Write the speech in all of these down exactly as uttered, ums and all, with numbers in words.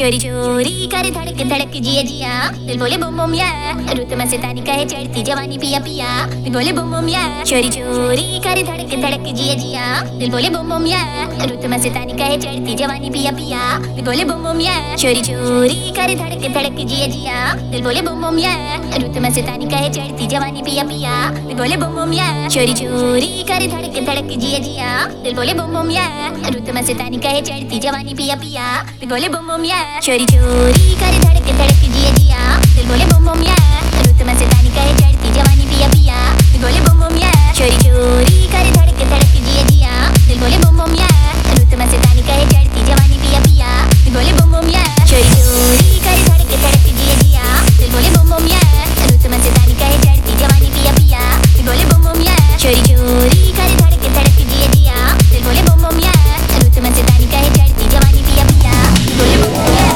चोरी चोरी कर धड़क धड़क जिया जिया दिल बोले बुम बुम या रुत में सितानी कहे चढ़ती जवानी पिया पिया दिल बोले बुम बुम या चोरी चोरी कर धड़क धड़क जिया जिया दिल बोले बुम बुम या रुत में सितानी कहे चढ़ती जवानी पिया पिया दिल बोले बुम बुम या चोरी चोरी कर धड़क धड़क जिया जिया दिल बोले बुम बुम या रुत में सितानी कहे चढ़ती जवानी पिया पिया दिल बोले बुम बुम या चोरी चोरी कर धड़क धड़क जिया जिया दिल बोले बुम बुम या रुत में सितानी कहे चढ़ती जवानी पिया पिया दिल बोले बुम बुम या चोरी चोरी कर धड़क धड़क जिया जिया दिल बोले बुम बुम या रुत में सितानी कहे चढ़ती जवानी पिया पिया दिल बोले बुम बुम या चोरी चोरी कर धड़क धड़क जिया जिया दिल बोले बुम बुम या रुत में सितानी कहे चढ़ती जवानी पिया पिया दिल बोले बुम बुम या चोरी चोरी कर धड़क धड़क जिया जिया दिल बोले बुम बुम या रुत में सितानी कहे चढ़ती जवानी पिया पिया दिल बोले बुम बुम या चोरी चोरी कर धड़क धड़क जिया जिया दिल बोले बुम बुम या रुत में सितानी कहे चढ़ती जवानी पिया पिया दिल बोले बुम बुम या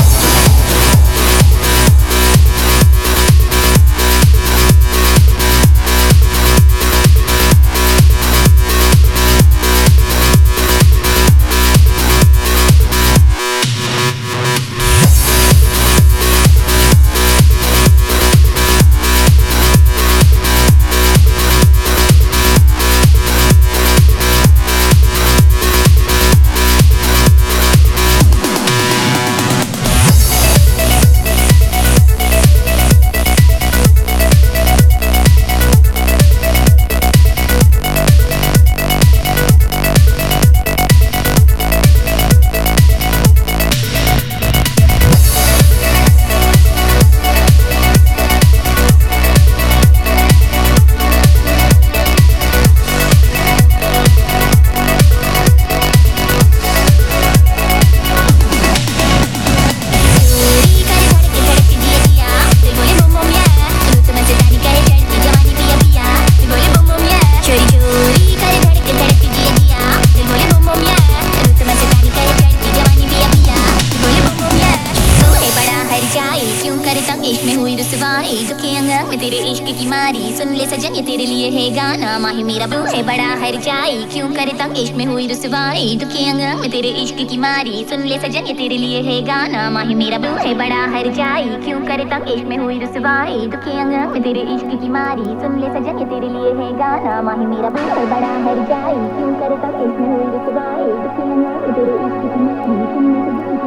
तेरे इश्क की मारी सुन ले सजन ये तेरे लिए है गाना माही मेरा बू है बड़ा हर जाई क्यों करे तंग इश्क में हुई रुसवाई दुखी अंग में तेरे इश्क की मारी सुन ले सजन ये तेरे लिए है गाना माही मेरा बू है बड़ा हर जाई क्यों करे तंग इश्क में हुई रुसवाई दुखी अंग में तेरे इश्क की मारी सुन ले सजन ये तेरे लिए है गाना माही मेरा बू है बड़ा हर जाई क्यों करे तंग इश्क में हुई रुसवाई दुखी अंग में तेरे इश्क की मारी सुन ले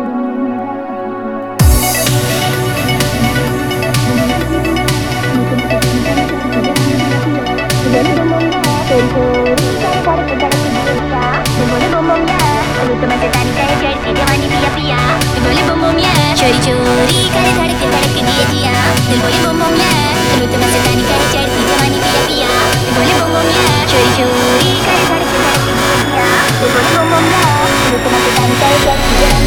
चोरी चोरी कर धड़क धड़क जिया जिया दिल बोले बुम बुम या रुत में सितानी कहे चढ़ती जवानी पिया पिया दिल बोले बुम बुम या चोरी चोरी कर धड़क धड़क जिया जिया दिल बोले बुम बुम या रुत में सितानी कहे चढ़ती जवानी